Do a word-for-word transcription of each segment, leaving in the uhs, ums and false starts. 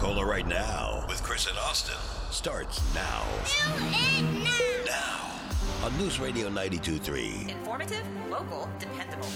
Pensacola right now with Chris and Austin starts now. Do it now. Now on News Radio ninety-two point three. Informative, local, dependable.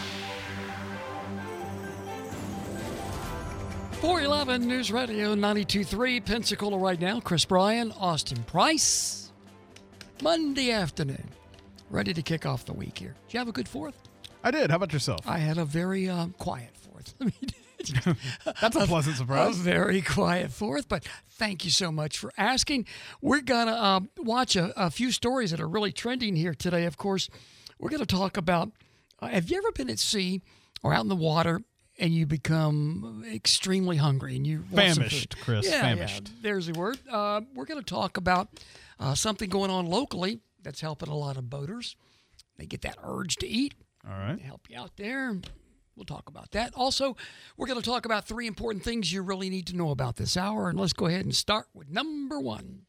four eleven News Radio ninety-two point three, Pensacola right now. Chris Bryan, Austin Price. Monday afternoon. Ready to kick off the week here. Did you have a good fourth? I did. How about yourself? I had a very uh, quiet fourth. I mean, That's a pleasant surprise. A very quiet fourth, but thank you so much for asking. We're going to uh, watch a, a few stories that are really trending here today. Of course, we're going to talk about, uh, have you ever been at sea or out in the water and you become extremely hungry and you want some Famished, food? Chris, Yeah, famished. yeah, there's the word. Uh, we're going to talk about uh, something going on locally that's helping a lot of boaters. They get that urge to eat. All right. Help you out there. We'll talk about that. Also, we're going to talk about three important things you really need to know about this hour. And let's go ahead and start with number one.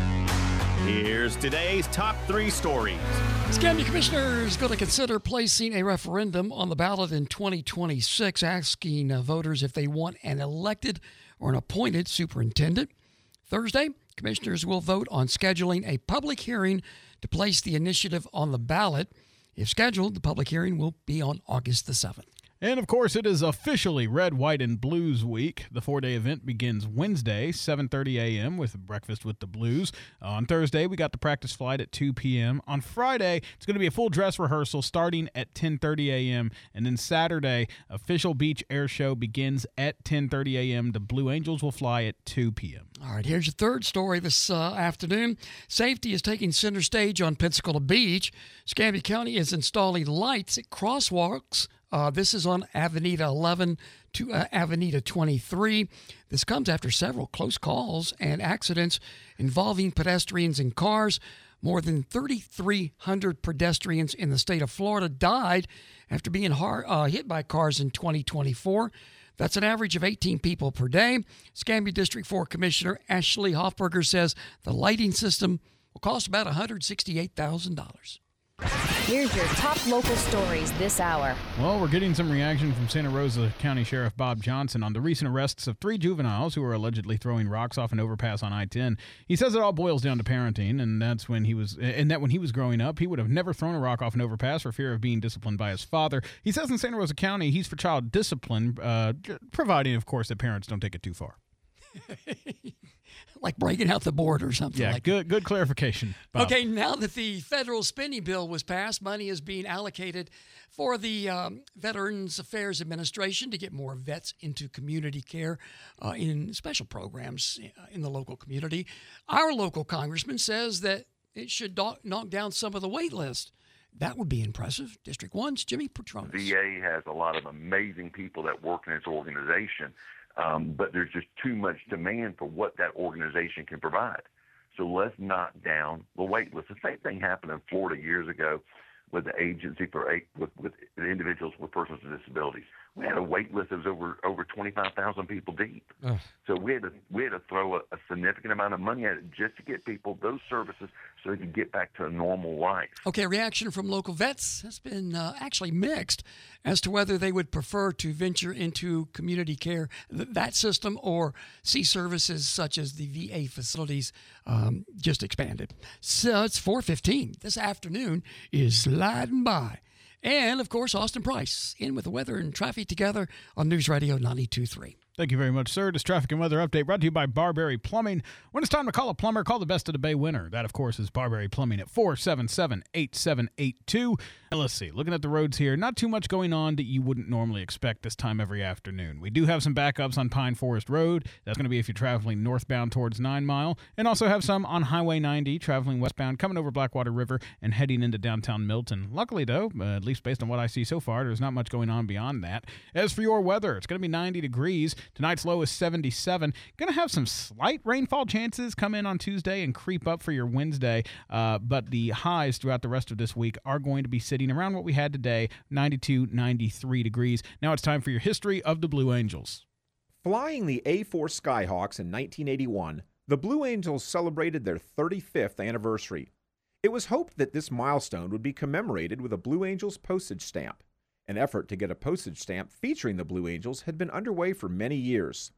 Here's today's top three stories. Escambia Commissioner is going to consider placing a referendum on the ballot in twenty twenty-six, asking uh, voters if they want an elected or an appointed superintendent. Thursday, commissioners will vote on scheduling a public hearing to place the initiative on the ballot. If scheduled, the public hearing will be on August the seventh. And, of course, it is officially Red, White, and Blues Week. The four-day event begins Wednesday, seven thirty a.m. with Breakfast with the Blues. On Thursday, we got the practice flight at two p.m. On Friday, it's going to be a full dress rehearsal starting at ten thirty a.m. And then Saturday, official beach air show begins at ten thirty a.m. The Blue Angels will fly at two p.m. All right, here's your third story this uh, afternoon. Safety is taking center stage on Pensacola Beach. Escambia County is installing lights at crosswalks. Uh, this is on Avenida eleven to uh, Avenida twenty-three. This comes after several close calls and accidents involving pedestrians and cars. More than thirty-three hundred pedestrians in the state of Florida died after being hard, uh, hit by cars in twenty twenty-four. That's an average of eighteen people per day. Escambia District four Commissioner Ashley Hoffberger says the lighting system will cost about one hundred sixty-eight thousand dollars. Here's your top local stories this hour. Well, we're getting some reaction from Santa Rosa County Sheriff Bob Johnson on the recent arrests of three juveniles who were allegedly throwing rocks off an overpass on I ten. He says it all boils down to parenting, and that's when he was, and that when he was growing up, he would have never thrown a rock off an overpass for fear of being disciplined by his father. He says in Santa Rosa County, he's for child discipline, uh, providing, of course, that parents don't take it too far. Like breaking out the board or something Yeah, like good, good clarification, Bob. Okay, now that the federal spending bill was passed, money is being allocated for the um, Veterans Affairs Administration to get more vets into community care uh, in special programs in the local community. Our local congressman says that it should do- knock down some of the wait list. That would be impressive. District one's Jimmy Petronis. V A has a lot of amazing people that work in its organization. Um, but there's just too much demand for what that organization can provide. So let's knock down the wait list. The same thing happened in Florida years ago with the agency for eight, with, with individuals with persons with disabilities. We had a wait list that was over over twenty-five thousand people deep. Ugh. So we had to we had to throw a, a significant amount of money at it just to get people those services so they could get back to a normal life. Okay, reaction from local vets has been uh, actually mixed as to whether they would prefer to venture into community care, th- that system, or see services such as the V A facilities um, just expanded. So it's four fifteen. This afternoon is sliding by. And, of course, Austin Price in with the weather and traffic together on News Radio ninety-two point three. Thank you very much, sir. This traffic and weather update brought to you by Barberry Plumbing. When it's time to call a plumber, call the Best of the Bay winner. That, of course, is Barberry Plumbing at four seven seven, eight seven eight two. Now, let's see. Looking at the roads here, not too much going on that you wouldn't normally expect this time every afternoon. We do have some backups on Pine Forest Road. That's going to be if you're traveling northbound towards Nine Mile. And also have some on Highway ninety, traveling westbound, coming over Blackwater River and heading into downtown Milton. Luckily, though, uh, at least based on what I see so far, there's not much going on beyond that. As for your weather, it's going to be ninety degrees. Tonight's low is seventy-seven. Going to have some slight rainfall chances come in on Tuesday and creep up for your Wednesday, uh, but the highs throughout the rest of this week are going to be sitting around what we had today, ninety-two, ninety-three degrees. Now it's time for your history of the Blue Angels. Flying the A four Skyhawks in nineteen eighty-one, the Blue Angels celebrated their thirty-fifth anniversary. It was hoped that this milestone would be commemorated with a Blue Angels postage stamp. An effort to get a postage stamp featuring the Blue Angels had been underway for many years.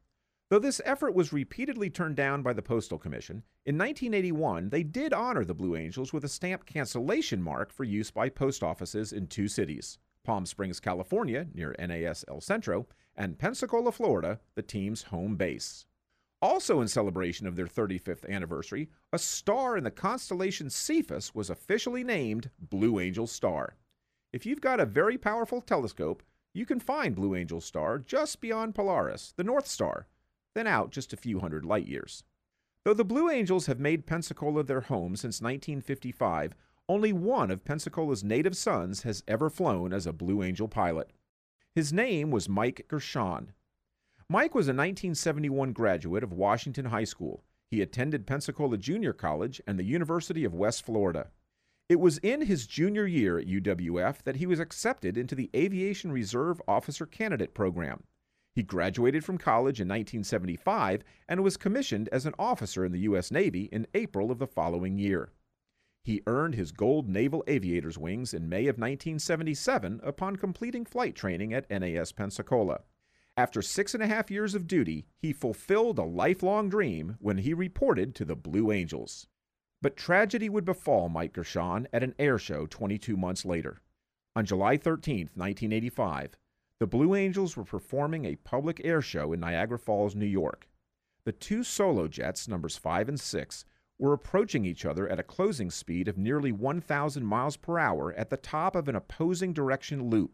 Though this effort was repeatedly turned down by the Postal Commission, in nineteen eighty-one they did honor the Blue Angels with a stamp cancellation mark for use by post offices in two cities, Palm Springs, California, near N A S El Centro, and Pensacola, Florida, the team's home base. Also in celebration of their thirty-fifth anniversary, a star in the constellation Cephus was officially named Blue Angel Star. If you've got a very powerful telescope, you can find Blue Angel Star just beyond Polaris, the North Star, then out just a few hundred light years. Though the Blue Angels have made Pensacola their home since nineteen fifty-five, only one of Pensacola's native sons has ever flown as a Blue Angel pilot. His name was Mike Gershon. Mike was a nineteen seventy-one graduate of Washington High School. He attended Pensacola Junior College and the University of West Florida. It was in his junior year at U W F that he was accepted into the Aviation Reserve Officer Candidate Program. He graduated from college in nineteen seventy-five and was commissioned as an officer in the U S Navy in April of the following year. He earned his gold naval aviator's wings in May of nineteen seventy-seven upon completing flight training at N A S Pensacola. After six and a half years of duty, he fulfilled a lifelong dream when he reported to the Blue Angels. But tragedy would befall Mike Gershon at an air show twenty-two months later. On July thirteenth, nineteen eighty-five, the Blue Angels were performing a public air show in Niagara Falls, New York. The two solo jets, numbers five and six, were approaching each other at a closing speed of nearly one thousand miles per hour at the top of an opposing direction loop.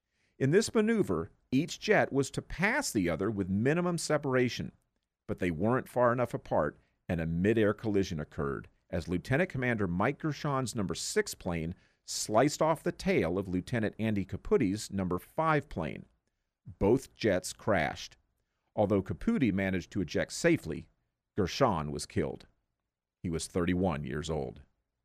In this maneuver, each jet was to pass the other with minimum separation, but they weren't far enough apart, and a mid-air collision occurred as Lieutenant Commander Mike Gershon's number six plane sliced off the tail of Lieutenant Andy Caputti's number five plane. Both jets crashed. Although Caputti managed to eject safely, Gershon was killed. He was thirty-one years old.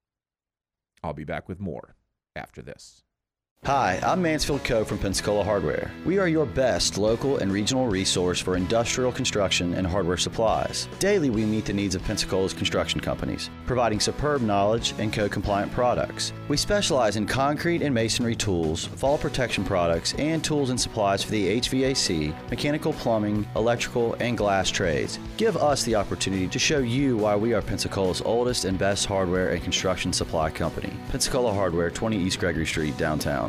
I'll be back with more after this. Hi, I'm Mansfield Coe from Pensacola Hardware. We are your best local and regional resource for industrial construction and hardware supplies. Daily, we meet the needs of Pensacola's construction companies, providing superb knowledge and code-compliant products. We specialize in concrete and masonry tools, fall protection products, and tools and supplies for the H V A C, mechanical, plumbing, electrical, and glass trades. Give us the opportunity to show you why we are Pensacola's oldest and best hardware and construction supply company. Pensacola Hardware, twenty East Gregory Street, downtown.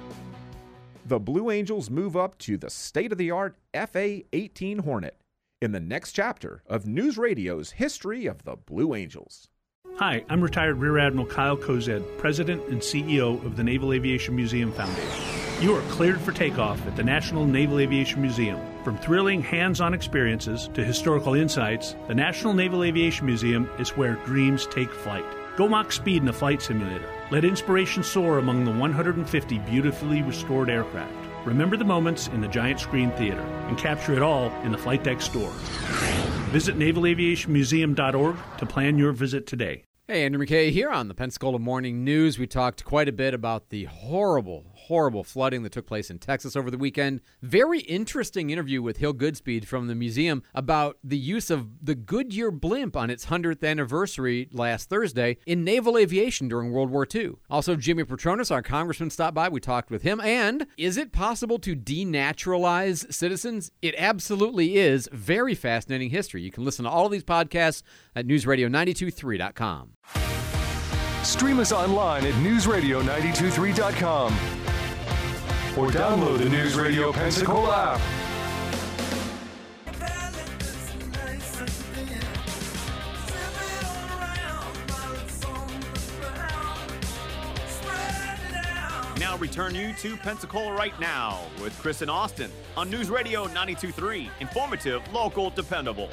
The Blue Angels move up to the state-of-the-art F A eighteen Hornet in the next chapter of News Radio's history of the Blue Angels. Hi, I'm retired Rear Admiral Kyle Kozed, President and C E O of the Naval Aviation Museum Foundation. You are cleared for takeoff at the National Naval Aviation Museum. From thrilling hands-on experiences to historical insights, the National Naval Aviation Museum is where dreams take flight. Go Mach speed in a flight simulator. Let inspiration soar among the one hundred fifty beautifully restored aircraft. Remember the moments in the giant screen theater and capture it all in the flight deck store. Visit naval aviation museum dot org to plan your visit today. Hey, Andrew McKay here on the Pensacola Morning News. We talked quite a bit about the horrible, horrible flooding that took place in Texas over the weekend. Very interesting interview with Hill Goodspeed from the museum about the use of the Goodyear blimp on its hundredth anniversary last Thursday in naval aviation during World War Two. Also, Jimmy Petronas, our congressman, stopped by. We talked with him. And is it possible to denaturalize citizens? It absolutely is. Very fascinating history. You can listen to all of these podcasts at news radio nine two three dot com. Stream us online at news radio nine two three dot com or download the News Radio Pensacola app. Now return you to Pensacola Right Now with Chris and Austin on News Radio ninety-two point three. Informative, local, dependable.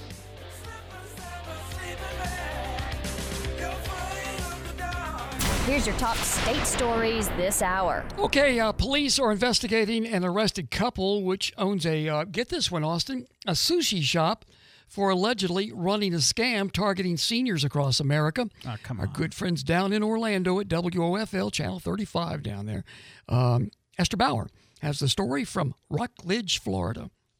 Here's your top state stories this hour. Okay, uh, police are investigating an arrested couple which owns a, uh, get this one, Austin, a sushi shop for allegedly running a scam targeting seniors across America. Oh, come Our on. good friends down in Orlando at W O F L, Channel thirty-five down there. Um, Esther Bauer has the story from Rockledge, Florida.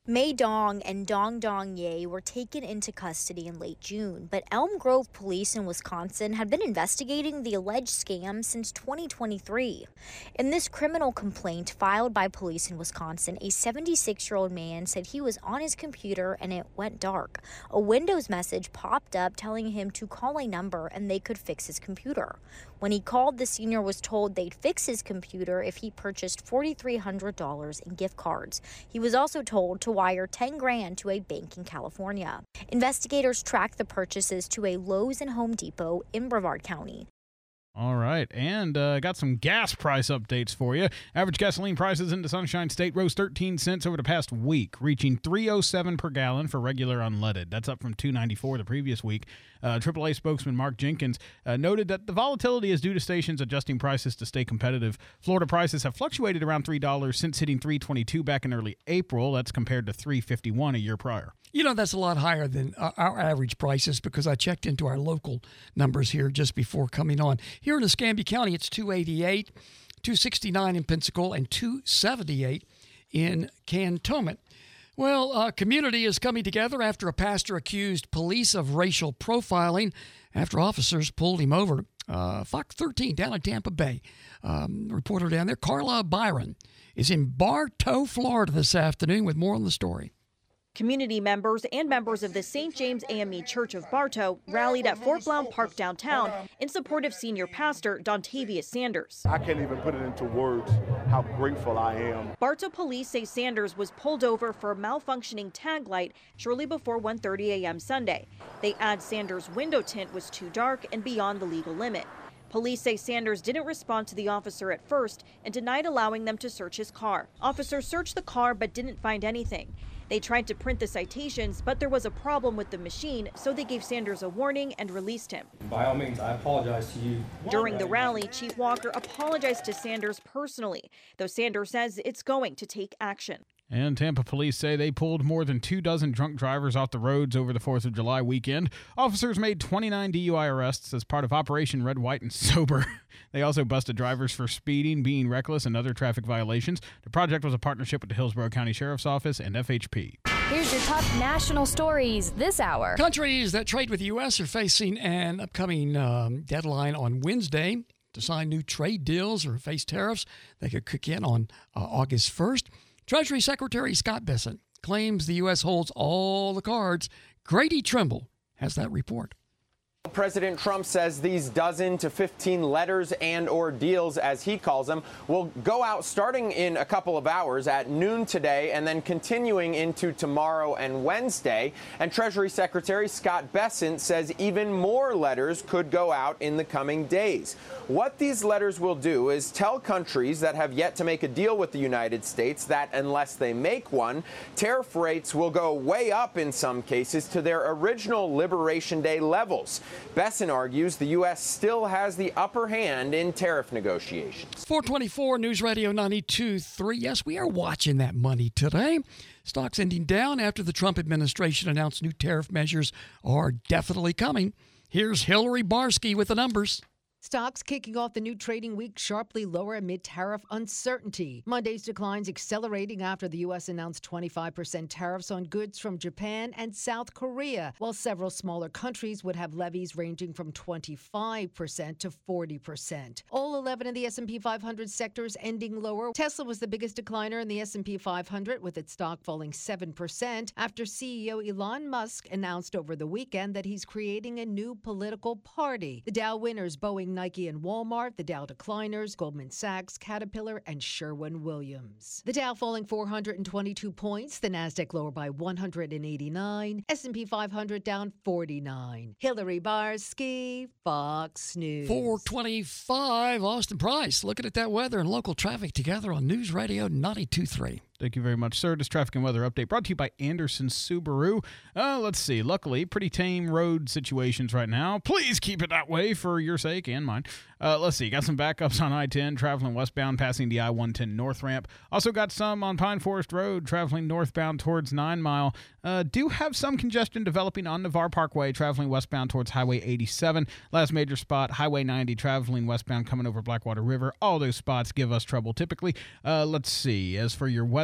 Mei Dong and Dong Dong Ye were taken into custody in late June, but Elm Grove police in Wisconsin had been investigating the alleged scam since twenty twenty-three. In this criminal complaint filed by police in Wisconsin, a seventy-six-year-old man said he was on his computer and it went dark. A Windows message popped up telling him to call a number and they could fix his computer. When he called, the senior was told they'd fix his computer if he purchased four thousand three hundred dollars in gift cards. He was also told to wire ten grand to a bank in California. Investigators tracked the purchases to a Lowe's and Home Depot in Brevard County. All right, and uh, got some gas price updates for you. Average gasoline prices into Sunshine State rose thirteen cents over the past week, reaching three oh seven per gallon for regular unleaded. That's up from two ninety-four the previous week. Uh, triple A spokesman Mark Jenkins uh, noted that the volatility is due to stations adjusting prices to stay competitive. Florida prices have fluctuated around three dollars since hitting three twenty-two back in early April. That's compared to three fifty-one a year prior. You know, that's a lot higher than our average prices because I checked into our local numbers here just before coming on. Here in Escambia County, it's two eighty-eight, two sixty-nine in Pensacola, and two seventy-eight in Cantonment. Well, a community is coming together after a pastor accused police of racial profiling after officers pulled him over. Uh, Fox thirteen down in Tampa Bay. Um, reporter down there, Carla Byron, is in Bartow, Florida this afternoon with more on the story. Community members and members of the Saint James A M E Church of Bartow rallied at Fort Blount Park downtown in support of senior pastor Dontavius Sanders. I can't even put it into words how grateful I am. Bartow police say Sanders was pulled over for a malfunctioning tag light shortly before one thirty a.m. Sunday. They add Sanders' window tint was too dark and beyond the legal limit. Police say Sanders didn't respond to the officer at first and denied allowing them to search his car. Officers searched the car but didn't find anything. They tried to print the citations, but there was a problem with the machine, so they gave Sanders a warning and released him. By all means, I apologize to you. During the rally, Chief Walker apologized to Sanders personally, though Sanders says it's going to take action. And Tampa police say they pulled more than two dozen drunk drivers off the roads over the fourth of July weekend. Officers made twenty-nine D U I arrests as part of Operation Red, White, and Sober. They also busted drivers for speeding, being reckless, and other traffic violations. The project was a partnership with the Hillsborough County Sheriff's Office and F H P. Here's your top national stories this hour. Countries that trade with the U S are facing an upcoming um, deadline on Wednesday to sign new trade deals or face tariffs that could kick in on uh, August first. Treasury Secretary Scott Bessent claims the U S holds all the cards. Grady Trimble has that report. President Trump says these dozen to fifteen letters and or deals, as he calls them, will go out starting in a couple of hours at noon today and then continuing into tomorrow and Wednesday. And Treasury Secretary Scott Bessent says even more letters could go out in the coming days. What these letters will do is tell countries that have yet to make a deal with the United States that unless they make one, tariff rates will go way up in some cases to their original Liberation Day levels. Bessent argues the U S still has the upper hand in tariff negotiations. four twenty-four News Radio ninety-two point three. Yes, we are watching that money today. Stocks ending down after the Trump administration announced new tariff measures are definitely coming. Here's Hillary Barsky with the numbers. Stocks kicking off the new trading week sharply lower amid tariff uncertainty. Monday's declines accelerating after the U S announced twenty-five percent tariffs on goods from Japan and South Korea, while several smaller countries would have levies ranging from twenty-five percent to forty percent. All eleven of the S and P five hundred sectors ending lower. Tesla was the biggest decliner in the S and P five hundred, with its stock falling seven percent after C E O Elon Musk announced over the weekend that he's creating a new political party. The Dow winners, Boeing, Nike, and Walmart. The Dow decliners, Goldman Sachs, Caterpillar, and Sherwin-Williams. The Dow falling four hundred twenty-two points. The Nasdaq lower by one hundred eighty-nine. S and P five hundred down forty-nine. Hillary Barsky, Fox News. four twenty-five, Austin Price looking at that weather and local traffic together on News Radio ninety-two point three. Thank you very much, sir. This traffic and weather update brought to you by Anderson Subaru. Uh, let's see. Luckily, pretty tame road situations right now. Please keep it that way for your sake and mine. Uh, let's see. Got some backups on I ten, traveling westbound, passing the I one ten north ramp. Also got some on Pine Forest Road, traveling northbound towards Nine Mile. Uh, do have some congestion developing on Navarre Parkway, traveling westbound towards Highway eighty-seven. Last major spot, Highway ninety, traveling westbound, coming over Blackwater River. All those spots give us trouble typically. Uh, let's see. As for your weather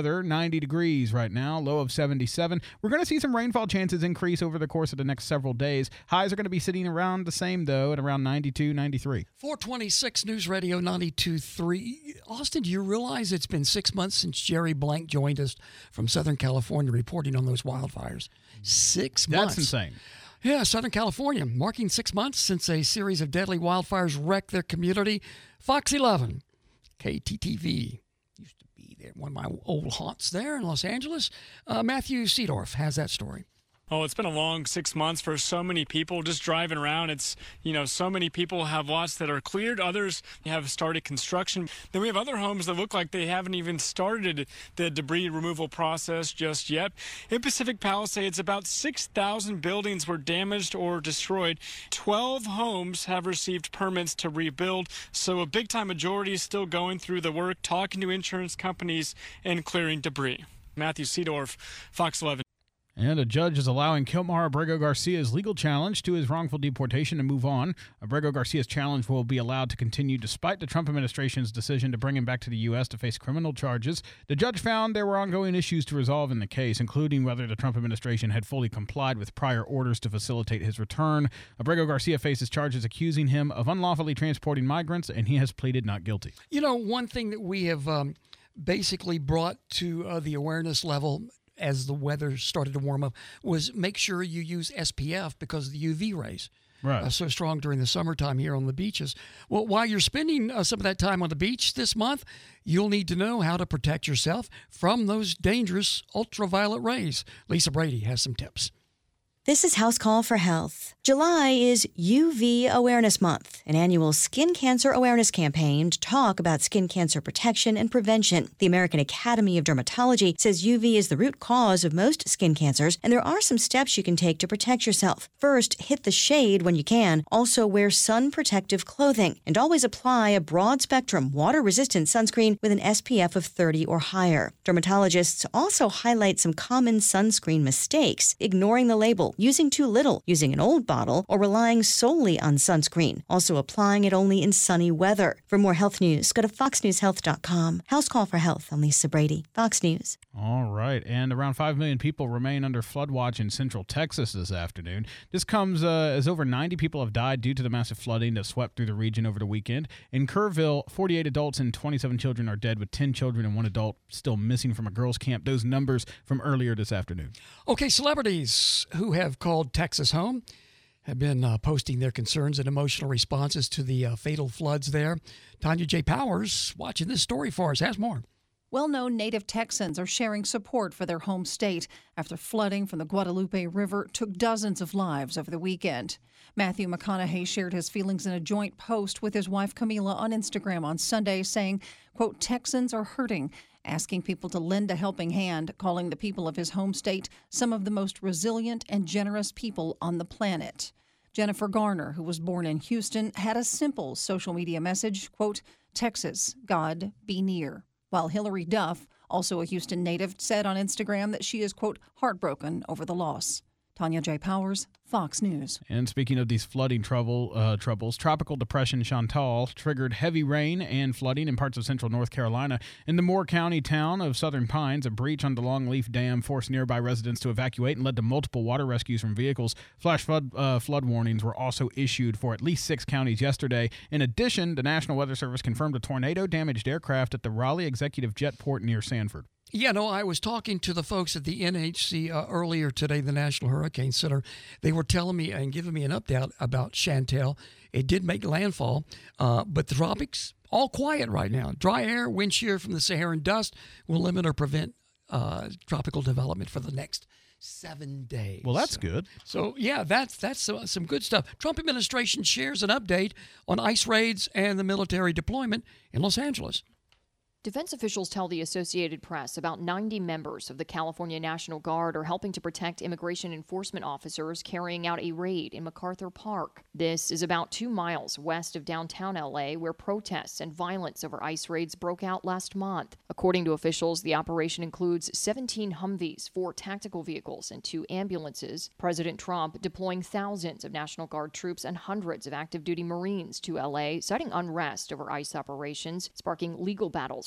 weather, ninety degrees right now, low of seventy-seven. We're going to see some rainfall chances increase over the course of the next several days. Highs are going to be sitting around the same, though, at around ninety-two, ninety-three. four twenty-six News Radio ninety-two point three. Austin, do you realize it's been six months since Jerry Blank joined us from Southern California reporting on those wildfires? Six months. That's insane. Yeah, Southern California, marking six months since a series of deadly wildfires wrecked their community. Fox eleven, K T T V, used to be there, one of my old haunts there in Los Angeles. Uh, Matthew Seedorf has that story. Oh, it's been a long six months for so many people just driving around. It's, you know, so many people have lots that are cleared. Others have started construction. Then we have other homes that look like they haven't even started the debris removal process just yet. In Pacific Palisades, about six thousand buildings were damaged or destroyed. twelve homes have received permits to rebuild. So a big-time majority is still going through the work, talking to insurance companies, and clearing debris. Matthew Seedorf, Fox eleven. And a judge is allowing Kilmar Abrego Garcia's legal challenge to his wrongful deportation to move on. Abrego Garcia's challenge will be allowed to continue despite the Trump administration's decision to bring him back to the U S to face criminal charges. The judge found there were ongoing issues to resolve in the case, including whether the Trump administration had fully complied with prior orders to facilitate his return. Abrego Garcia faces charges accusing him of unlawfully transporting migrants, and he has pleaded not guilty. You know, one thing that we have um, basically brought to uh, the awareness level as the weather started to warm up was make sure you use S P F because of the U V rays. Right. Uh, so strong during the summertime here on the beaches. Well, while you're spending uh, some of that time on the beach this month, you'll need to know how to protect yourself from those dangerous ultraviolet rays. Lisa Brady has some tips. This is House Call for Health. July is U V Awareness Month, an annual skin cancer awareness campaign to talk about skin cancer protection and prevention. The American Academy of Dermatology says U V is the root cause of most skin cancers, and there are some steps you can take to protect yourself. First, hit the shade when you can. Also, wear sun protective clothing, and always apply a broad-spectrum, water-resistant sunscreen with an S P F of thirty or higher. Dermatologists also highlight some common sunscreen mistakes: ignoring the label, using too little, using an old bottle, or relying solely on sunscreen. Also applying it only in sunny weather. For more health news, go to fox news health dot com. House Call for Health. I'm Lisa Brady, Fox News. All right. And around five million people remain under flood watch in central Texas this afternoon. This comes uh, as over ninety people have died due to the massive flooding that swept through the region over the weekend. In Kerrville, forty-eight adults and twenty-seven children are dead, with ten children and one adult still missing from a girls' camp. Those numbers from earlier this afternoon. Okay, celebrities who have called Texas home have been uh, posting their concerns and emotional responses to the uh, fatal floods there. Tanya J. Powers watching this story for us has more. Well-known native Texans are sharing support for their home state after flooding from the Guadalupe River took dozens of lives over the weekend. Matthew McConaughey shared his feelings in a joint post with his wife Camila on Instagram on Sunday, saying, quote, "Texans are hurting," asking people to lend a helping hand, calling the people of his home state some of the most resilient and generous people on the planet. Jennifer Garner, who was born in Houston, had a simple social media message, quote, "Texas, God be near." While Hillary Duff, also a Houston native, said on Instagram that she is, quote, "heartbroken over the loss." Tanya J. Powers, Fox News. And speaking of these flooding trouble uh, troubles, Tropical Depression Chantal triggered heavy rain and flooding in parts of central North Carolina. In the Moore County town of Southern Pines, a breach on the Longleaf Dam forced nearby residents to evacuate and led to multiple water rescues from vehicles. Flash flood, uh, flood warnings were also issued for at least six counties yesterday. In addition, the National Weather Service confirmed a tornado damaged aircraft at the Raleigh Executive Jetport near Sanford. Yeah, no, I was talking to the folks at the N H C uh, earlier today, the National Hurricane Center. They were telling me and giving me an update about Chantal. It did make landfall, uh, but the tropics, all quiet right now. Dry air, wind shear from the Saharan dust will limit or prevent uh, tropical development for the next seven days. Well, that's good. So, yeah, that's that's uh, some good stuff. Trump administration shares an update on ICE raids and the military deployment in Los Angeles. Defense officials tell the Associated Press about ninety members of the California National Guard are helping to protect immigration enforcement officers carrying out a raid in MacArthur Park. This is about two miles west of downtown L A, where protests and violence over ICE raids broke out last month. According to officials, the operation includes seventeen Humvees, four tactical vehicles, and two ambulances. President Trump deploying thousands of National Guard troops and hundreds of active duty Marines to L A, citing unrest over ICE operations, sparking legal battles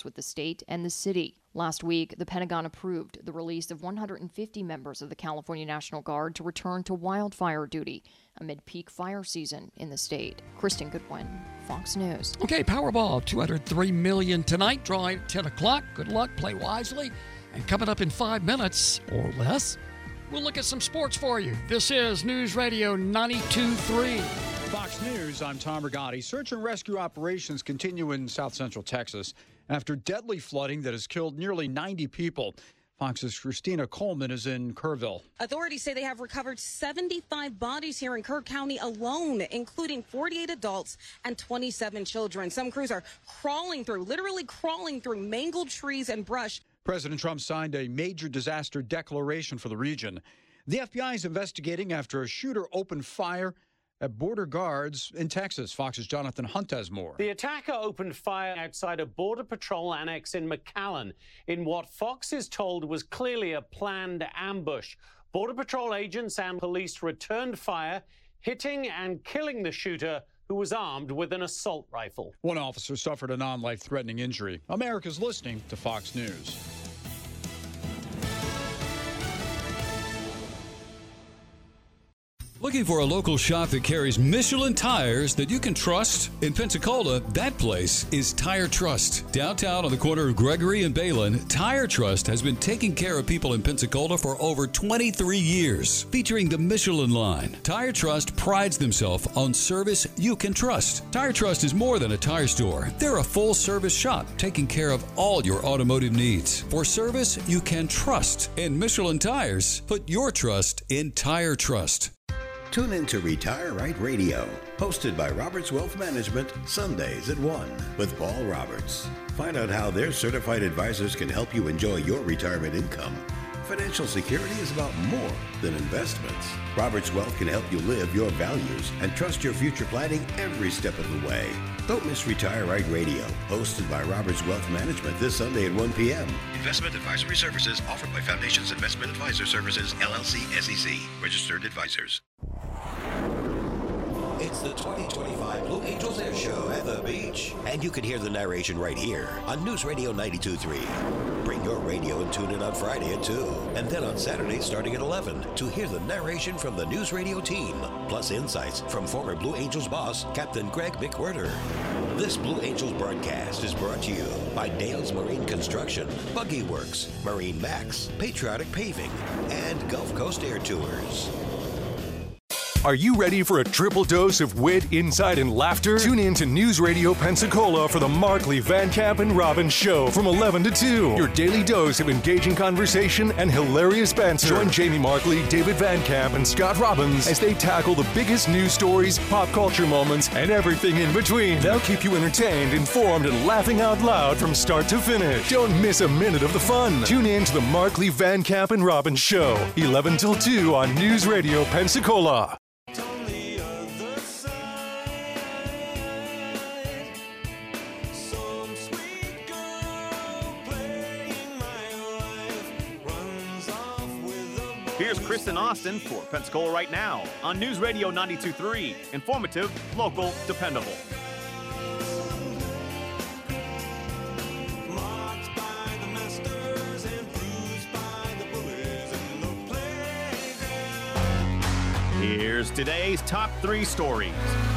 officials with the state and the city. Last week, the Pentagon approved the release of one hundred fifty members of the California National Guard to return to wildfire duty amid peak fire season in the state. Kristen Goodwin, Fox News. Okay, Powerball, two hundred three million dollars tonight, drawing at ten o'clock. Good luck, play wisely. And coming up in five minutes or less, we'll look at some sports for you. This is News Radio ninety-two point three. Fox News, I'm Tom Rigotti. Search and rescue operations continue in south central Texas after deadly flooding that has killed nearly ninety people. Fox's Christina Coleman is in Kerrville. Authorities say they have recovered seventy-five bodies here in Kerr County alone, including forty-eight adults and twenty-seven children. Some crews are crawling through, literally crawling through mangled trees and brush. President Trump signed a major disaster declaration for the region. The F B I is investigating after a shooter opened fire at border guards in Texas. Fox's Jonathan Hunt has more. The attacker opened fire outside a Border Patrol annex in McAllen in what Fox is told was clearly a planned ambush. Border Patrol agents and police returned fire, hitting and killing the shooter, who was armed with an assault rifle. One officer suffered a non-life-threatening injury. America's listening to Fox News. Looking for a local shop that carries Michelin tires that you can trust? In Pensacola, that place is Tire Trust. Downtown on the corner of Gregory and Balin, Tire Trust has been taking care of people in Pensacola for over twenty-three years. Featuring the Michelin line, Tire Trust prides themselves on service you can trust. Tire Trust is more than a tire store. They're a full-service shop taking care of all your automotive needs. For service you can trust. And Michelin tires, put your trust in Tire Trust. Tune in to Retire Right Radio, hosted by Roberts Wealth Management, Sundays at one with Paul Roberts. Find out how their certified advisors can help you enjoy your retirement income. Financial security is about more than investments. Roberts Wealth can help you live your values and trust your future planning every step of the way. Don't miss Retire Right Radio, hosted by Roberts Wealth Management this Sunday at one p.m. Investment advisory services offered by Foundations Investment Advisor Services, L L C, S E C, registered advisors. It's the twenty twenty-five Blue Angels Air Show at the beach. And you can hear the narration right here on News Radio ninety-two point three. Bring your radio and tune in on Friday at two. And then on Saturday starting at eleven to hear the narration from the News Radio team. Plus insights from former Blue Angels boss, Captain Greg McWhirter. This Blue Angels broadcast is brought to you by Dale's Marine Construction, Buggy Works, Marine Max, Patriotic Paving, and Gulf Coast Air Tours. Are you ready for a triple dose of wit, insight, and laughter? Tune in to News Radio Pensacola for the Markley, Van Camp, and Robbins Show from eleven to two. Your daily dose of engaging conversation and hilarious banter. Join Jamie Markley, David Van Camp, and Scott Robbins as they tackle the biggest news stories, pop culture moments, and everything in between. They'll keep you entertained, informed, and laughing out loud from start to finish. Don't miss a minute of the fun. Tune in to the Markley, Van Camp, and Robbins Show, eleven till two on News Radio Pensacola. Here's Kristen Austin for Pensacola Right Now on News Radio ninety-two point three. Informative, local, dependable. Here's today's top three stories.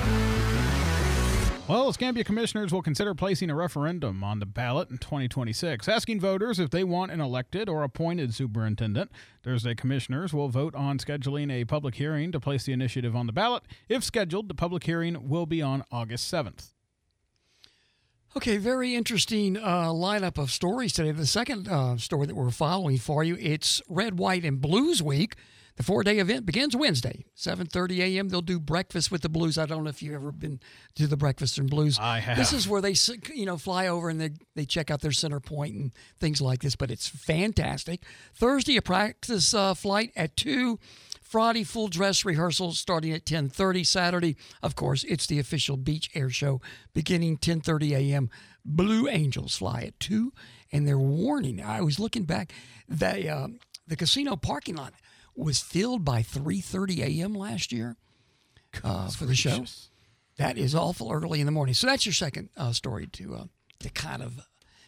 Well, Escambia commissioners will consider placing a referendum on the ballot in twenty twenty-six, asking voters if they want an elected or appointed superintendent. Thursday, commissioners will vote on scheduling a public hearing to place the initiative on the ballot. If scheduled, the public hearing will be on August seventh. Okay, very interesting uh, lineup of stories today. The second uh, story that we're following for you, it's Red, White, and Blues Week. The four-day event begins Wednesday, seven thirty a.m. They'll do Breakfast with the Blues. I don't know if you've ever been to the Breakfast and Blues. I have. This is where they, you know, fly over and they, they check out their center point and things like this, but it's fantastic. Thursday, a practice uh, flight at two. Friday, full dress rehearsals starting at ten thirty. Saturday, of course, it's the official beach air show beginning ten thirty a.m. Blue Angels fly at two, and they're warning. I was looking back, the, uh, the casino parking lot was filled by three thirty a.m. last year uh, for the show. That is awful early in the morning. So that's your second uh, story to uh, to kind of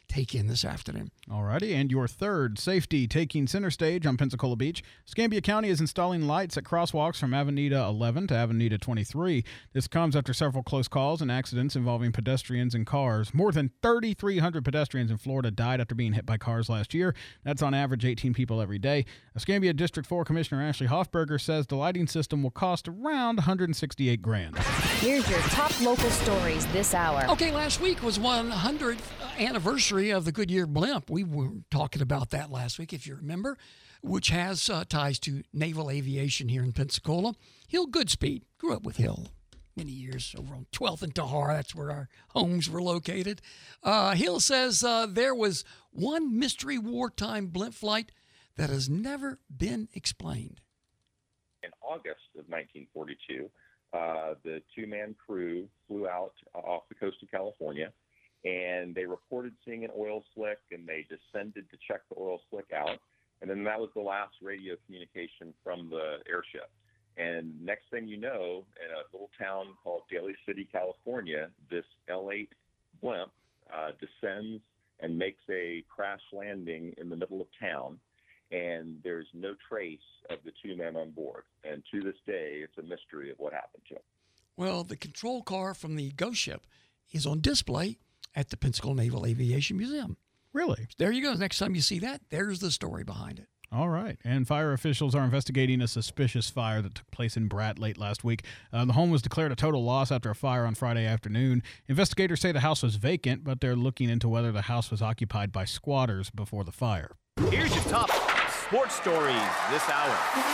take in this afternoon. All righty, and your third, safety taking center stage on Pensacola Beach. Escambia County is installing lights at crosswalks from Avenida eleven to Avenida twenty-three. This comes after several close calls and accidents involving pedestrians and cars. More than thirty-three hundred pedestrians in Florida died after being hit by cars last year. That's on average eighteen people every day. Escambia District four Commissioner Ashley Hoffberger says the lighting system will cost around one hundred sixty-eight grand. Here's your top local stories this hour. Okay, last week was one hundredth anniversary of the Goodyear blimp. We were talking about that last week, if you remember, which has uh, ties to naval aviation here in Pensacola. Hill Goodspeed grew up with Hill many years over on twelfth and Tahar. That's where our homes were located. Uh, Hill says uh, there was one mystery wartime blimp flight that has never been explained. In August of nineteen forty-two, uh, the two-man crew flew out uh, off the coast of California, and they reported seeing an oil slick, and they descended to check the oil slick out. And then that was the last radio communication from the airship. And next thing you know, in a little town called Daly City, California, this L eight blimp uh, descends and makes a crash landing in the middle of town. And there's no trace of the two men on board. And to this day, it's a mystery of what happened to them. Well, the control car from the ghost ship is on display at the Pensacola Naval Aviation Museum. Really? There you go. Next time you see that, there's the story behind it. All right. And fire officials are investigating a suspicious fire that took place in Bratt late last week. Uh, the home was declared a total loss after a fire on Friday afternoon. Investigators say the house was vacant, but they're looking into whether the house was occupied by squatters before the fire. Here's your top sports stories this hour.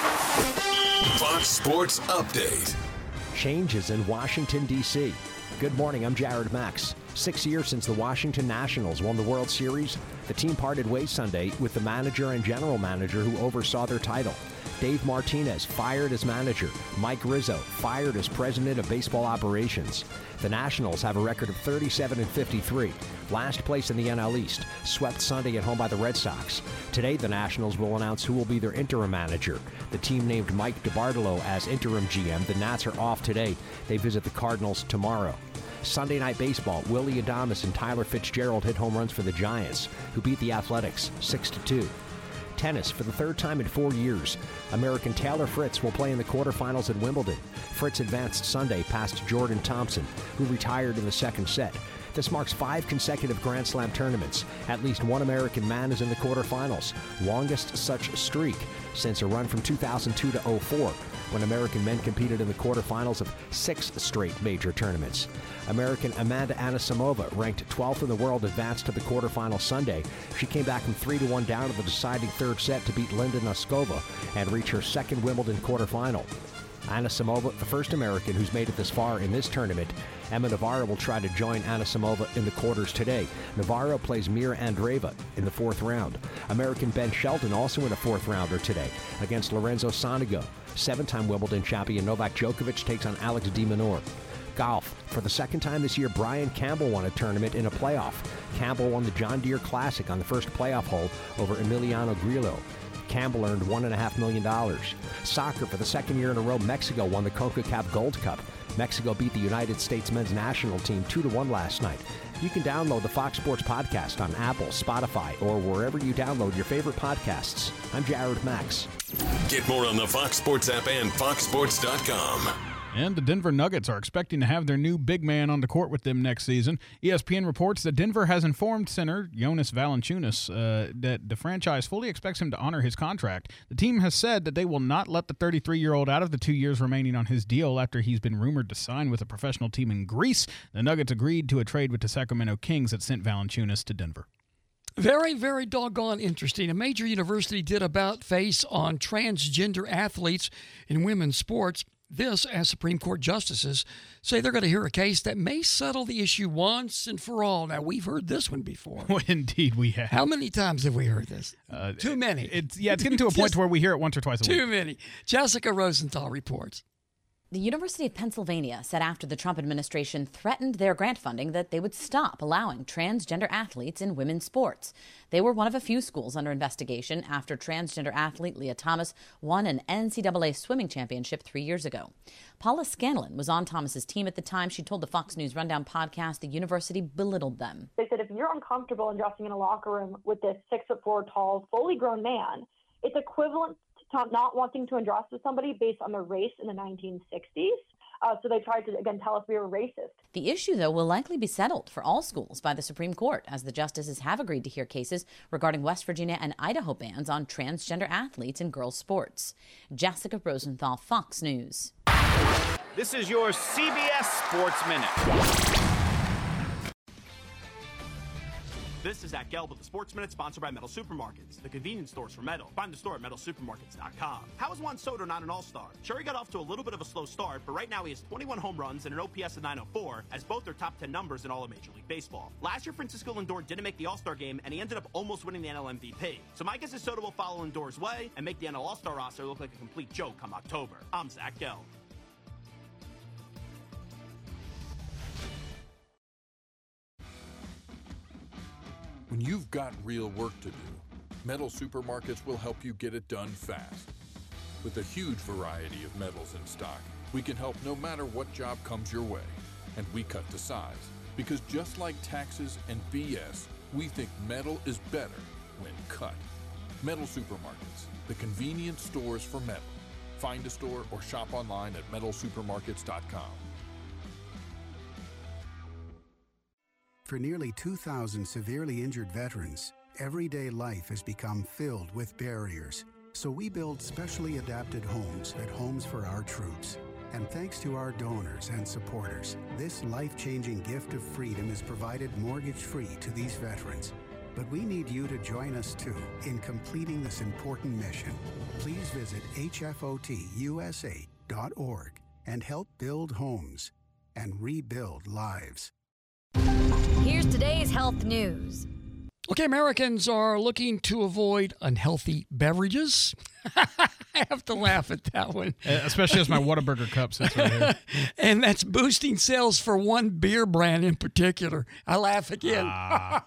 Fox Sports Update. Changes in Washington, D C Good morning, I'm Jared Max. Six years since the Washington Nationals won the World Series, the team parted ways Sunday with the manager and general manager who oversaw their title. Dave Martinez fired as manager. Mike Rizzo fired as president of baseball operations. The Nationals have a record of thirty-seven and fifty-three, last place in the N L East, swept Sunday at home by the Red Sox. Today, the Nationals will announce who will be their interim manager. The team named Mike DiBartolo as interim G M. The Nats are off today. They visit the Cardinals tomorrow. Sunday Night Baseball, Willie Adames and Tyler Fitzgerald hit home runs for the Giants, who beat the Athletics six to two. Tennis, for the third time in four years, American Taylor Fritz will play in the quarterfinals at Wimbledon. Fritz advanced Sunday past Jordan Thompson, who retired in the second set. This marks five consecutive Grand Slam tournaments. At least one American man is in the quarterfinals, longest such streak since a run from two thousand two to oh four, when American men competed in the quarterfinals of six straight major tournaments. American Amanda Anisimova, ranked twelfth in the world, advanced to the quarterfinals Sunday. She came back from three to one down to the deciding third set to beat Linda Noskova and reach her second Wimbledon quarterfinal. Anisimova, the first American who's made it this far in this tournament. Emma Navarro will try to join Anisimova in the quarters today. Navarro plays Mira Andreeva in the fourth round. American Ben Shelton also in a fourth rounder today against Lorenzo Sonego. Seven-time Wimbledon champion Novak Djokovic takes on Alex de Minaur. Golf. For the second time this year, Brian Campbell won a tournament in a playoff. Campbell won the John Deere Classic on the first playoff hole over Emiliano Grillo. Campbell earned one point five million dollars. Soccer. For the second year in a row, Mexico won the CONCACAF Gold Cup. Mexico beat the United States men's national team two to one last night. You can download the Fox Sports Podcast on Apple, Spotify, or wherever you download your favorite podcasts. I'm Jared Max. Get more on the Fox Sports app and fox sports dot com. And the Denver Nuggets are expecting to have their new big man on the court with them next season. E S P N reports that Denver has informed center Jonas Valanciunas uh, that the franchise fully expects him to honor his contract. The team has said that they will not let the thirty-three-year-old out of the two years remaining on his deal after he's been rumored to sign with a professional team in Greece. The Nuggets agreed to a trade with the Sacramento Kings that sent Valanciunas to Denver. Very, very doggone interesting. A major university did about face on transgender athletes in women's sports. This, as Supreme Court justices say they're going to hear a case that may settle the issue once and for all. Now, we've heard this one before. Well, indeed, we have. How many times have we heard this? Uh, Too many. It's Yeah, it's getting to a point where we hear it once or twice a Too week. Too many. Jessica Rosenthal reports. The University of Pennsylvania said after the Trump administration threatened their grant funding that they would stop allowing transgender athletes in women's sports. They were one of a few schools under investigation after transgender athlete Leah Thomas won an N C double A swimming championship three years ago. Paula Scanlon was on Thomas's team at the time. She told the Fox News Rundown podcast the university belittled them. They said if you're uncomfortable in dressing in a locker room with this six foot four tall, fully grown man, it's equivalent to not wanting to undress with somebody based on their race in the nineteen sixties. Uh, so they tried to, again, tell us we were racist. The issue, though, will likely be settled for all schools by the Supreme Court, as the justices have agreed to hear cases regarding West Virginia and Idaho bans on transgender athletes in girls' sports. Jessica Rosenthal, Fox News. This is your C B S Sports Minute. This is Zach Gelb with the Sports Minute, sponsored by Metal Supermarkets, the convenience stores for metal. Find the store at metal supermarkets dot com. How is Juan Soto not an all-star? Sure, he got off to a little bit of a slow start, but right now he has twenty-one home runs and an O P S of nine oh four, as both are top ten numbers in all of Major League Baseball. Last year, Francisco Lindor didn't make the All-Star game, and he ended up almost winning the N L M V P. So my guess is Soto will follow Lindor's way and make the N L All-Star roster look like a complete joke come October. I'm Zach Gelb. When you've got real work to do, Metal Supermarkets will help you get it done fast. With a huge variety of metals in stock, we can help no matter what job comes your way. And we cut to size, because just like taxes and B S, we think metal is better when cut. Metal Supermarkets, the convenience stores for metal. Find a store or shop online at metal supermarkets dot com. For nearly two thousand severely injured veterans, everyday life has become filled with barriers. So we build specially adapted homes at Homes for Our Troops. And thanks to our donors and supporters, this life-changing gift of freedom is provided mortgage-free to these veterans. But we need you to join us too in completing this important mission. Please visit H F O T U S A dot org and help build homes and rebuild lives. Here's today's health news. Okay, Americans are looking to avoid unhealthy beverages. I have to laugh at that one. Uh, especially as my Whataburger cup sits right here. And that's boosting sales for one beer brand in particular. I laugh again. Ah.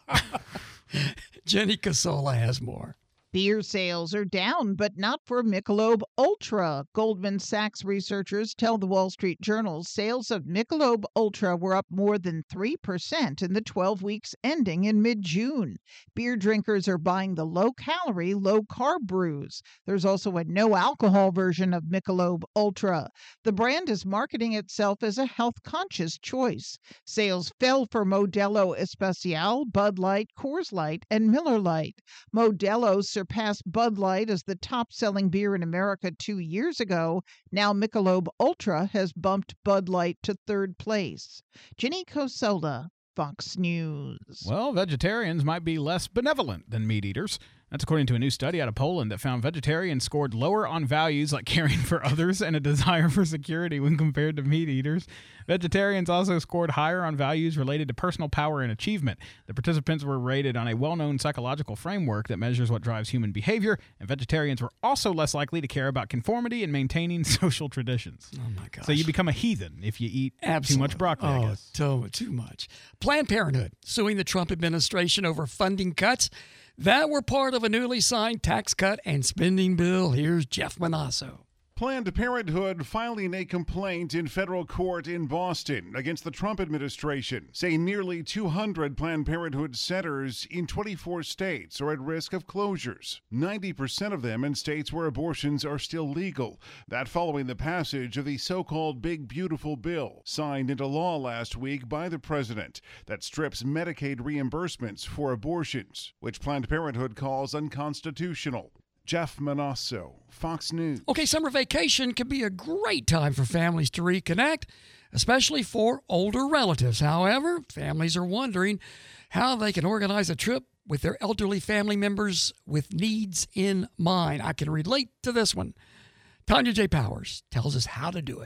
Jenny Casola has more. Beer sales are down, but not for Michelob Ultra. Goldman Sachs researchers tell the Wall Street Journal sales of Michelob Ultra were up more than three percent in the twelve weeks ending in mid-June. Beer drinkers are buying the low-calorie, low-carb brews. There's also a no-alcohol version of Michelob Ultra. The brand is marketing itself as a health-conscious choice. Sales fell for Modelo Especial, Bud Light, Coors Light, and Miller Lite. Modelo surpassed Bud Light as the top-selling beer in America two years ago. Now Michelob Ultra has bumped Bud Light to third place. Jenny Cosola, Fox News. Well, vegetarians might be less benevolent than meat eaters. That's according to a new study out of Poland that found vegetarians scored lower on values like caring for others and a desire for security when compared to meat eaters. Vegetarians also scored higher on values related to personal power and achievement. The participants were rated on a well-known psychological framework that measures what drives human behavior, and vegetarians were also less likely to care about conformity and maintaining social traditions. Oh, my gosh. So you become a heathen if you eat Absolutely. too much broccoli, oh, I guess. Too, too much. Planned Parenthood suing the Trump administration over funding cuts that were part of a newly signed tax cut and spending bill. Here's Jeff Manasso. Planned Parenthood filing a complaint in federal court in Boston against the Trump administration, saying nearly two hundred Planned Parenthood centers in twenty-four states are at risk of closures, ninety percent of them in states where abortions are still legal. That following the passage of the so-called Big Beautiful Bill, signed into law last week by the president, that strips Medicaid reimbursements for abortions, which Planned Parenthood calls unconstitutional. Jeff Manasso, Fox News. Okay, summer vacation can be a great time for families to reconnect, especially for older relatives. However, families are wondering how they can organize a trip with their elderly family members with needs in mind. I can relate to this one. Tanya J. Powers tells us how to do it.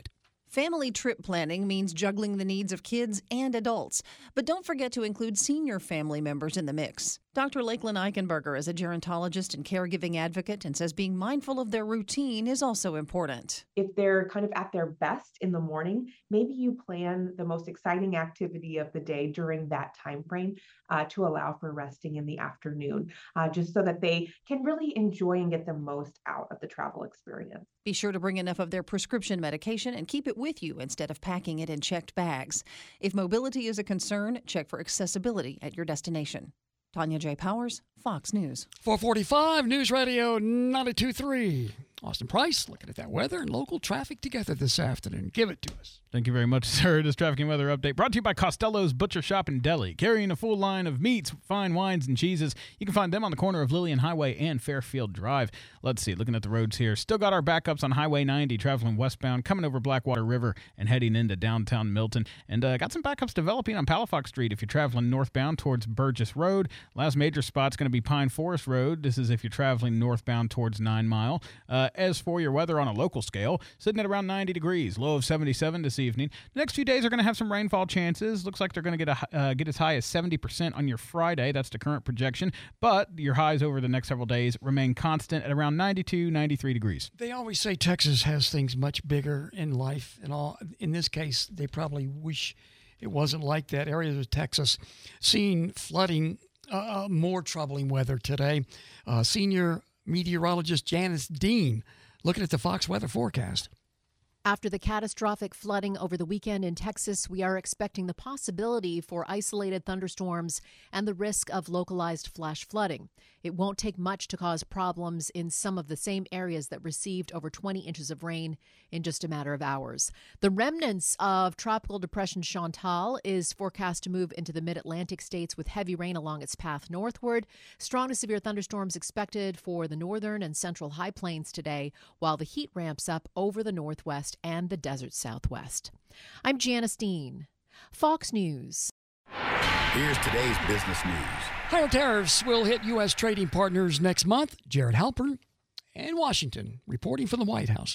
Family trip planning means juggling the needs of kids and adults, but don't forget to include senior family members in the mix. Doctor Lakeland Eichenberger is a gerontologist and caregiving advocate and says being mindful of their routine is also important. If they're kind of at their best in the morning, maybe you plan the most exciting activity of the day during that time frame uh, to allow for resting in the afternoon, uh, just so that they can really enjoy and get the most out of the travel experience. Be sure to bring enough of their prescription medication and keep it with you instead of packing it in checked bags. If mobility is a concern, check for accessibility at your destination. Tanya J. Powers, Fox News. four forty-five News Radio ninety-two point three. Austin Price looking at that weather and local traffic together this afternoon. Give it to us. Thank you very much, sir. This traffic and weather update brought to you by Costello's Butcher Shop and Deli, carrying a full line of meats, fine wines, and cheeses. You can find them on the corner of Lillian Highway and Fairfield Drive. Let's see, looking at the roads here. Still got our backups on Highway ninety, traveling westbound, coming over Blackwater River and heading into downtown Milton. And uh, got some backups developing on Palafox Street if you're traveling northbound towards Burgess Road. Last major spot's going to be Pine Forest Road. This is if you're traveling northbound towards Nine Mile. Uh, as for your weather on a local scale, sitting at around ninety degrees, low of seventy-seven this evening. The next few days are going to have some rainfall chances. Looks like they're going to get a, uh, get as high as seventy percent on your Friday. That's the current projection. But your highs over the next several days remain constant at around ninety-two, ninety-three degrees. They always say Texas has things much bigger in life and all. In this case, they probably wish it wasn't like that. Areas of Texas seeing flooding, uh, more troubling weather today. Uh, senior meteorologist Janice Dean looking at the Fox weather forecast. After the catastrophic flooding over the weekend in Texas, we are expecting the possibility for isolated thunderstorms and the risk of localized flash flooding. It won't take much to cause problems in some of the same areas that received over twenty inches of rain in just a matter of hours. The remnants of Tropical Depression Chantal is forecast to move into the mid-Atlantic states with heavy rain along its path northward. Strong to severe thunderstorms expected for the northern and central high plains today, while the heat ramps up over the northwest and the desert southwest. I'm Janice Dean, Fox News. Here's today's business news. Higher tariffs will hit U S trading partners next month. Jared Halpern in Washington, reporting from the White House.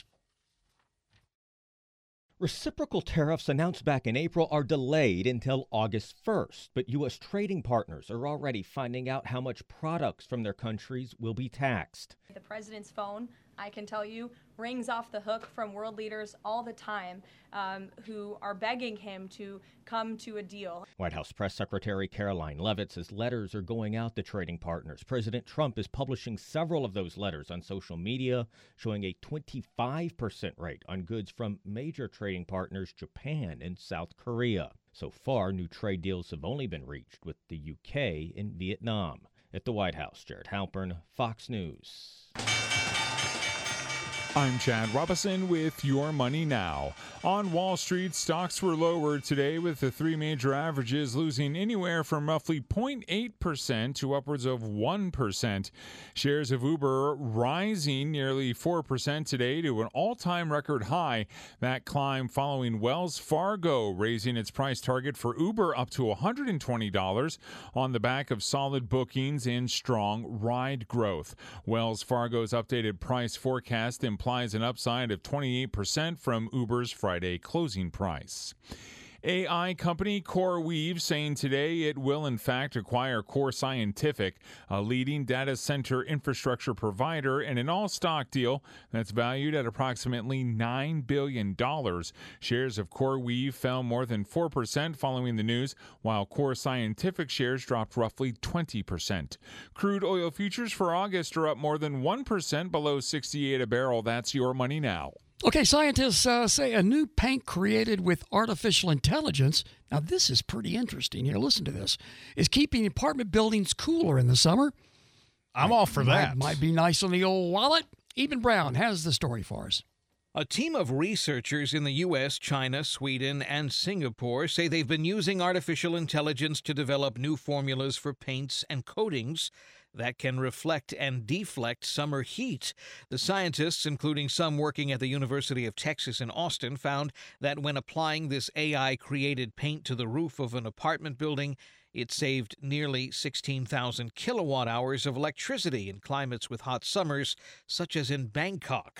Reciprocal tariffs announced back in April are delayed until August first, but U S trading partners are already finding out how much products from their countries will be taxed. The president's phone, I can tell you, rings off the hook from world leaders all the time um, who are begging him to come to a deal. White House Press Secretary Caroline Leavitt says letters are going out to trading partners. President Trump is publishing several of those letters on social media, showing a twenty-five percent rate on goods from major trading partners Japan and South Korea. So far, new trade deals have only been reached with the U K and Vietnam. At the White House, Jared Halpern, Fox News. I'm Chad Robinson with Your Money Now. On Wall Street, stocks were lower today with the three major averages losing anywhere from roughly zero point eight percent to upwards of one percent. Shares of Uber rising nearly four percent today to an all-time record high. That climb following Wells Fargo raising its price target for Uber up to one hundred twenty dollars on the back of solid bookings and strong ride growth. Wells Fargo's updated price forecast implies implies an upside of twenty-eight percent from Uber's Friday closing price. A I company CoreWeave saying today it will in fact acquire Core Scientific, a leading data center infrastructure provider, in an all-stock deal that's valued at approximately nine billion dollars. Shares of CoreWeave fell more than four percent following the news, while Core Scientific shares dropped roughly twenty percent. Crude oil futures for August are up more than one percent below sixty-eight a barrel. That's Your Money Now. Okay, scientists uh, say a new paint created with artificial intelligence, now this is pretty interesting here, listen to this, is keeping apartment buildings cooler in the summer. I'm all for that. Might, might be nice on the old wallet. Eben Brown has the story for us. A team of researchers in the U S, China, Sweden, and Singapore say they've been using artificial intelligence to develop new formulas for paints and coatings that can reflect and deflect summer heat. The scientists, including some working at the University of Texas in Austin, found that when applying this A I-created paint to the roof of an apartment building, it saved nearly sixteen thousand kilowatt hours of electricity in climates with hot summers, such as in Bangkok.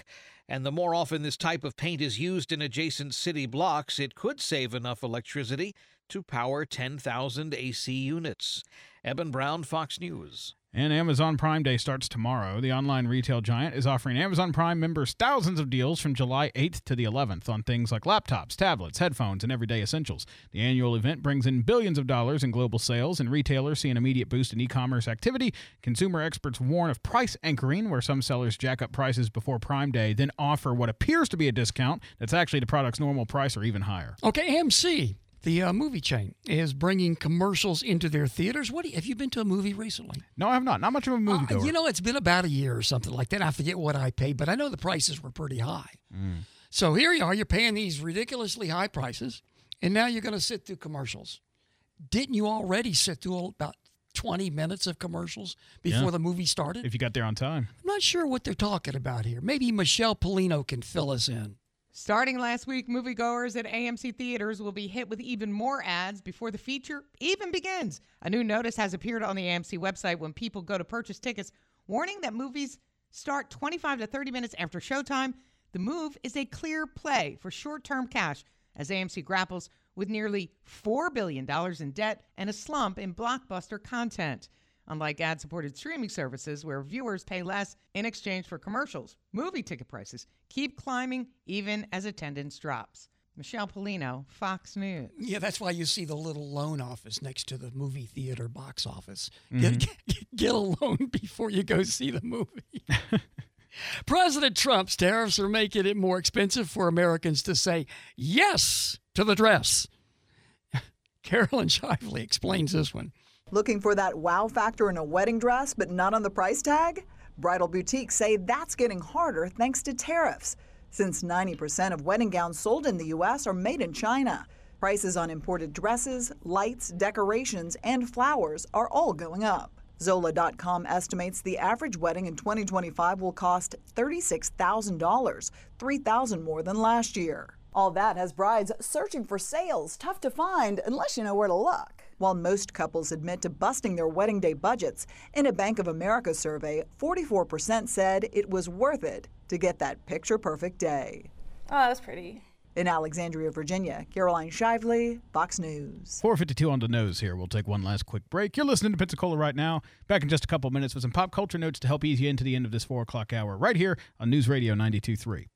And the more often this type of paint is used in adjacent city blocks, it could save enough electricity to power ten thousand A C units. Eben Brown, Fox News. And Amazon Prime Day starts tomorrow. The online retail giant is offering Amazon Prime members thousands of deals from July eighth to the eleventh on things like laptops, tablets, headphones, and everyday essentials. The annual event brings in billions of dollars in global sales, and retailers see an immediate boost in e-commerce activity. Consumer experts warn of price anchoring, where some sellers jack up prices before Prime Day, then offer what appears to be a discount that's actually the product's normal price or even higher. Okay, A M C. The uh, movie chain is bringing commercials into their theaters. What do you, have you been to a movie recently? No, I have not. Not much of a movie uh, You know, it's been about a year or something like that. I forget what I paid, but I know the prices were pretty high. Mm. So here you are. You're paying these ridiculously high prices, and now you're going to sit through commercials. Didn't you already sit through about twenty minutes of commercials before Yeah. the movie started? If you got there on time. I'm not sure what they're talking about here. Maybe Michelle Polino can fill us in. Starting last week, moviegoers at A M C theaters will be hit with even more ads before the feature even begins. A new notice has appeared on the A M C website when people go to purchase tickets, warning that movies start twenty-five to thirty minutes after showtime. The move is a clear play for short-term cash as A M C grapples with nearly four billion dollars in debt and a slump in blockbuster content. Unlike ad-supported streaming services where viewers pay less in exchange for commercials, movie ticket prices keep climbing even as attendance drops. Michelle Polino, Fox News. Yeah, that's why you see the little loan office next to the movie theater box office. Mm-hmm. Get, get, get a loan before you go see the movie. President Trump's tariffs are making it more expensive for Americans to say yes to the dress. Carolyn Shively explains this one. Looking for that wow factor in a wedding dress, but not on the price tag? Bridal boutiques say that's getting harder thanks to tariffs, since ninety percent of wedding gowns sold in the U S are made in China. Prices on imported dresses, lights, decorations, and flowers are all going up. Zola dot com estimates the average wedding in twenty twenty-five will cost thirty-six thousand dollars, three thousand dollars more than last year. All that has brides searching for sales tough to find unless you know where to look. While most couples admit to busting their wedding day budgets, in a Bank of America survey, forty-four percent said it was worth it to get that picture-perfect day. Oh, that was pretty. In Alexandria, Virginia, Caroline Shively, Fox News. four fifty-two on the nose here. We'll take one last quick break. You're listening to Pensacola right now. Back in just a couple minutes with some pop culture notes to help ease you into the end of this four o'clock hour right here on News Radio ninety-two point three.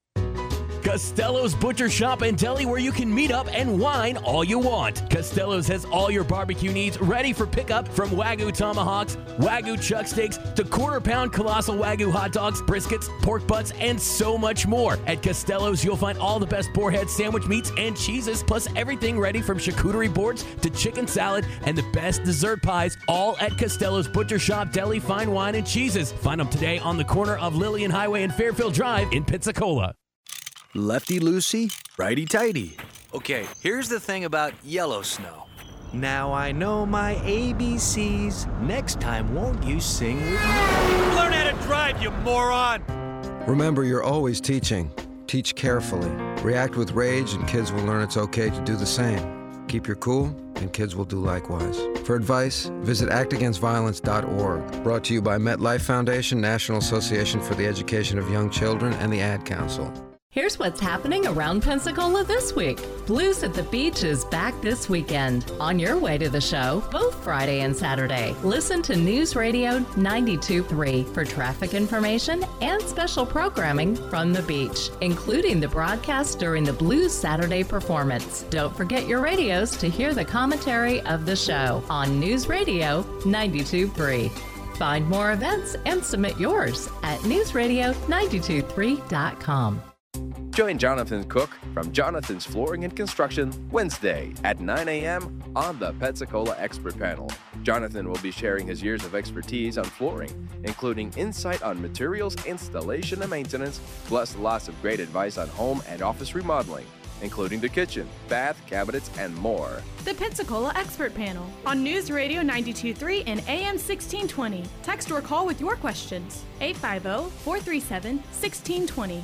Costello's Butcher Shop and Deli, where you can meet up and wine all you want. Costello's has all your barbecue needs ready for pickup, from Wagyu tomahawks, Wagyu chuck steaks, to quarter-pound colossal Wagyu hot dogs, briskets, pork butts, and so much more. At Costello's, you'll find all the best boarhead sandwich meats and cheeses, plus everything ready from charcuterie boards to chicken salad and the best dessert pies, all at Costello's Butcher Shop, Deli, fine wine, and cheeses. Find them today on the corner of Lillian Highway and Fairfield Drive in Pensacola. Lefty-loosey, righty-tighty. Okay, here's the thing about yellow snow. Now I know my A B Cs. Next time, won't you sing with me? Learn how to drive, you moron! Remember, you're always teaching. Teach carefully. React with rage, and kids will learn it's okay to do the same. Keep your cool, and kids will do likewise. For advice, visit act against violence dot org. Brought to you by MetLife Foundation, National Association for the Education of Young Children, and the Ad Council. Here's what's happening around Pensacola this week. Blues at the Beach is back this weekend. On your way to the show, both Friday and Saturday, listen to News Radio ninety-two point three for traffic information and special programming from the beach, including the broadcast during the Blues Saturday performance. Don't forget your radios to hear the commentary of the show on News Radio ninety-two point three. Find more events and submit yours at news radio ninety-two point three dot com. Join Jonathan Cook from Jonathan's Flooring and Construction Wednesday at nine a.m. on the Pensacola Expert Panel. Jonathan will be sharing his years of expertise on flooring, including insight on materials, installation, and maintenance, plus lots of great advice on home and office remodeling, including the kitchen, bath, cabinets, and more. The Pensacola Expert Panel on News Radio ninety-two point three and A M sixteen twenty. Text or call with your questions. eight five zero, four three seven, one six two zero.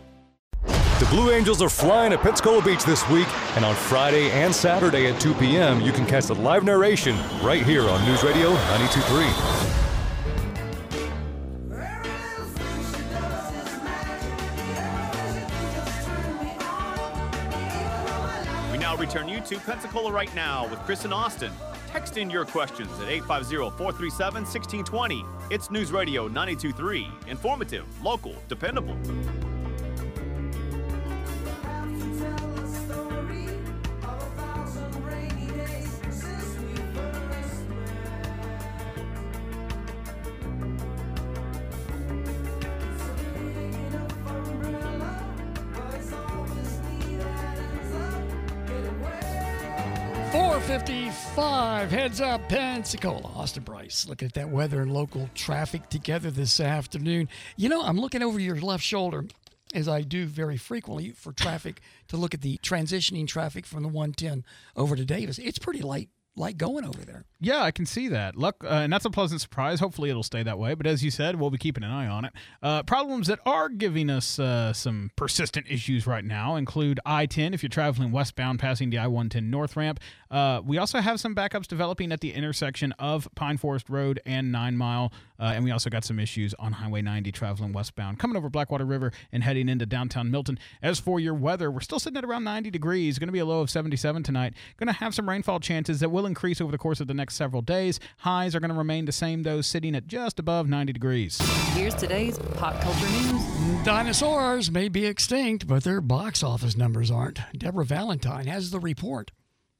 The Blue Angels are flying at Pensacola Beach this week, and on Friday and Saturday at two p.m., you can catch the live narration right here on News Radio ninety-two point three. now return you to Pensacola Right Now with Chris and Austin. Text in your questions at eight five zero, four three seven, one six two zero. It's News Radio ninety-two point three. Informative, local, dependable. four fifty-five, heads up Pensacola. Austin Bryce looking at that weather and local traffic together this afternoon. You know, I'm looking over your left shoulder, as I do very frequently for traffic, to look at the transitioning traffic from the one ten over to Davis. It's pretty light, light going over there. Yeah, I can see that. Look, uh, and that's a pleasant surprise. Hopefully it'll stay that way. But as you said, we'll be keeping an eye on it. Uh, problems that are giving us uh, some persistent issues right now include I ten if you're traveling westbound passing the I one ten North Ramp. Uh, we also have some backups developing at the intersection of Pine Forest Road and Nine Mile. Uh, and we also got some issues on Highway ninety traveling westbound, coming over Blackwater River and heading into downtown Milton. As for your weather, we're still sitting at around ninety degrees. Going to be a low of seventy-seven tonight. Going to have some rainfall chances that will increase over the course of the next several days. Highs are going to remain the same, though, sitting at just above ninety degrees. Here's today's pop culture news. Dinosaurs may be extinct, but their box office numbers aren't. Deborah Valentine has the report.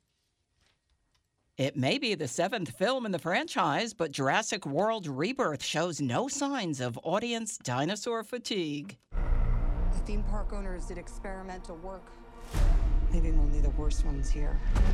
It may be the seventh film in the franchise, but Jurassic World Rebirth shows no signs of audience dinosaur fatigue. The theme park owners did experimental work, leaving only the worst ones here.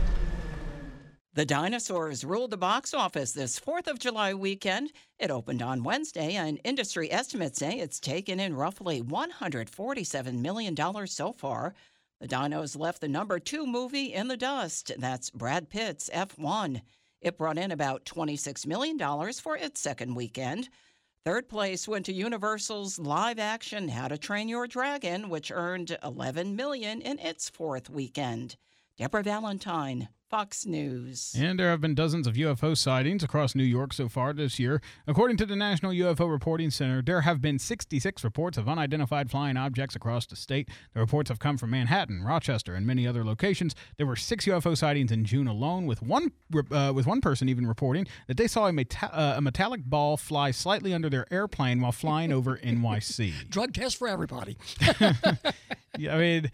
The dinosaurs ruled the box office this fourth of July weekend. It opened on Wednesday, and industry estimates say it's taken in roughly one hundred forty-seven million dollars so far. The Dinos left the number two movie in the dust. That's Brad Pitt's F one. It brought in about twenty-six million dollars for its second weekend. Third place went to Universal's live-action How to Train Your Dragon, which earned eleven million dollars in its fourth weekend. Deborah Valentine, Fox News. And there have been dozens of U F O sightings across New York so far this year. According to the National U F O Reporting Center, there have been sixty-six reports of unidentified flying objects across the state. The reports have come from Manhattan, Rochester, and many other locations. There were six U F O sightings in June alone, with one uh, with one person even reporting that they saw a, meta- uh, a metallic ball fly slightly under their airplane while flying over N Y C. Drug test for everybody. Yeah, I mean...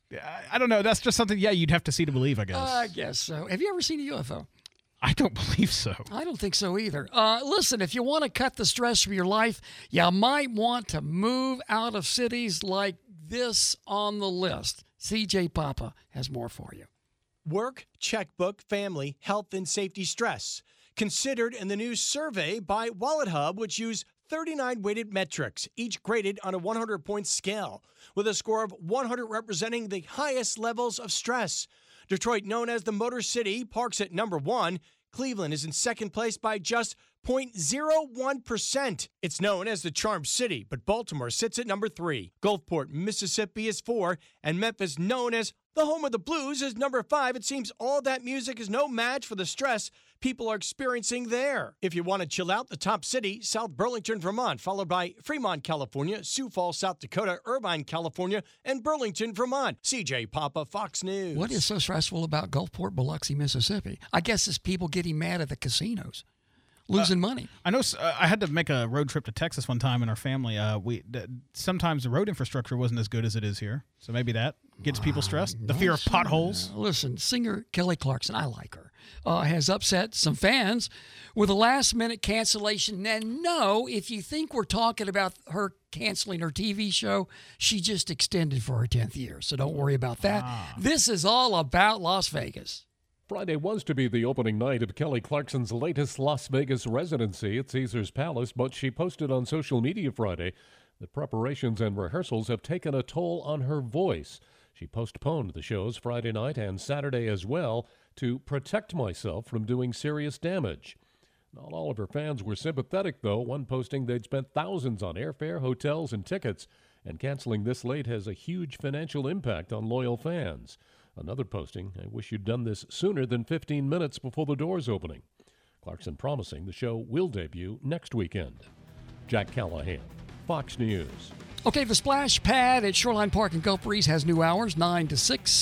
I don't know. That's just something, yeah, you'd have to see to believe, I guess. Uh, I guess so. Have you ever seen a U F O? I don't believe so. I don't think so either. Uh, listen, if you want to cut the stress from your life, you might want to move out of cities like this on the list. C J Papa has more for you. Work, checkbook, family, health, and safety stress. Considered in the new survey by WalletHub, which used thirty-nine weighted metrics, each graded on a one hundred point scale, with a score of one hundred representing the highest levels of stress. Detroit, known as the Motor City, parks at number one. Cleveland is in second place by just zero point zero one percent. It's known as the Charm City, but Baltimore sits at number three. Gulfport, Mississippi is four, and Memphis, known as the home of the blues, is number five. It seems all that music is no match for the stress people are experiencing there. If you want to chill out, the top city, South Burlington, Vermont, followed by Fremont, California, Sioux Falls, South Dakota, Irvine, California, and Burlington, Vermont. C J Papa, Fox News. What is so stressful about Gulfport, Biloxi, Mississippi? I guess it's people getting mad at the casinos. Losing uh, money. I know. Uh, I had to make a road trip to Texas one time in our family. Uh, we d- sometimes the road infrastructure wasn't as good as it is here, so maybe that gets wow, people stressed. The fear of potholes. Uh, listen, singer Kelly Clarkson, I like her, uh, has upset some fans with a last-minute cancellation. And no, if you think we're talking about her canceling her T V show, she just extended for her tenth year, so don't worry about that. Ah. This is all about Las Vegas. Friday was to be the opening night of Kelly Clarkson's latest Las Vegas residency at Caesars Palace, but she posted on social media Friday that preparations and rehearsals have taken a toll on her voice. She postponed the shows Friday night and Saturday as well to protect myself from doing serious damage. Not all of her fans were sympathetic, though. One posting they'd spent thousands on airfare, hotels, and tickets, and canceling this late has a huge financial impact on loyal fans. Another posting, I wish you'd done this sooner than fifteen minutes before the doors opening. Clarkson promising the show will debut next weekend. Jack Callahan, Fox News. Okay, the splash pad at Shoreline Park in Gulf Breeze has new hours, nine to six.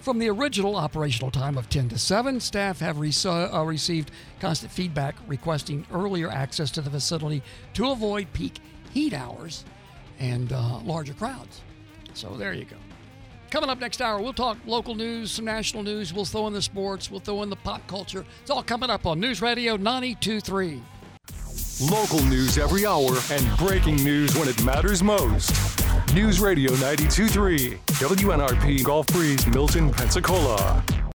From the original operational time of ten to seven, staff have re- uh, received constant feedback requesting earlier access to the facility to avoid peak heat hours and uh, larger crowds. So there you go. Coming up next hour, we'll talk local news, some national news. We'll throw in the sports. We'll throw in the pop culture. It's all coming up on News Radio ninety-two point three. Local news every hour and breaking news when it matters most. News Radio ninety-two point three, W N R P Gulf Breeze, Milton, Pensacola.